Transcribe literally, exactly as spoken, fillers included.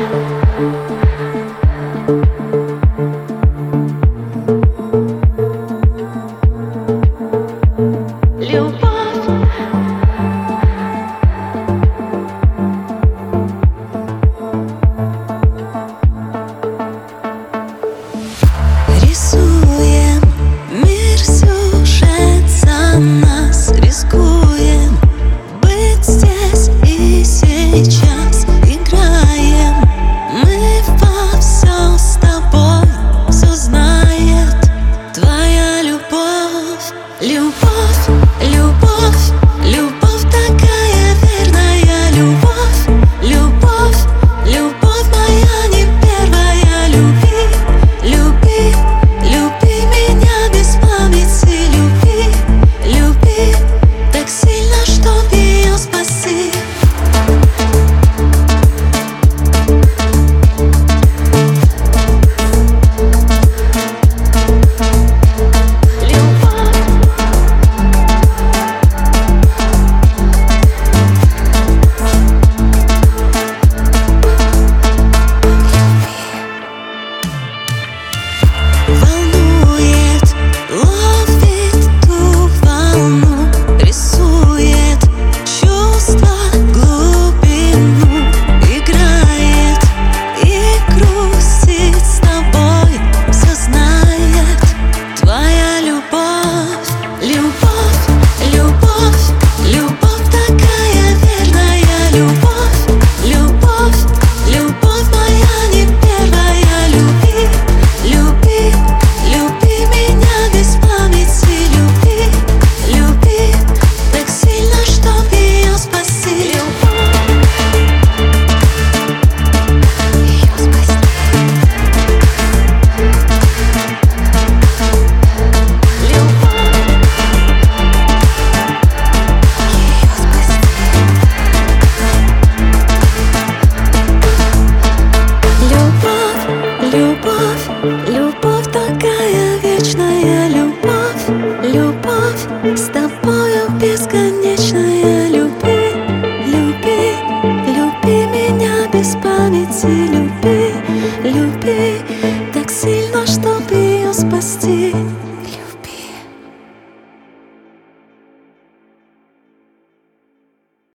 Рисуем мир, сюжет за нас, рискуем быть здесь и сейчас. Играем мы во все с тобой, все знает твоя любовь. Любовь, любовь, любовь такая верная. Любовь, любовь, любовь моя не первая. Люби, люби, люби меня без памяти. Люби, люби так сильно, чтоб ее спасти. Волнует, ловит ту волну, рисует чувства глубину. Играет и грустит с тобой, все знает твоя любовь. Любовь, любовь, любовь такая верная. Любовь, любовь, любовь моя не первая. Люби, люби, люби меня без памяти. Люби, люби так сильно, чтоб ее спасти. Ее спасти. Любовь, любовь, любовь такая вечная. Любовь, любовь с тобою бесконечная. Люби, люби, люби меня без памяти. Люби.